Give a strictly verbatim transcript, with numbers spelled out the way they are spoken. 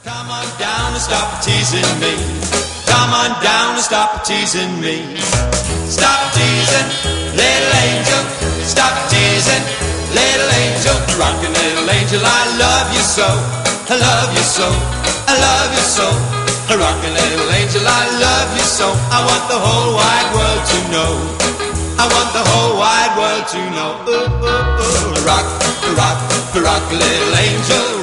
Come on down and stop teasing me. Come on down and stop teasing me. Stop teasing, little angel. Stop teasing, little angel. Rockin' little angel, I love you so. I love you so. I love you so. Rockin' little angel, I love you so. I want the whole wide world to know. I want the whole wide world to know. Ooh, ooh, ooh. Rock, rock, rock, little angel.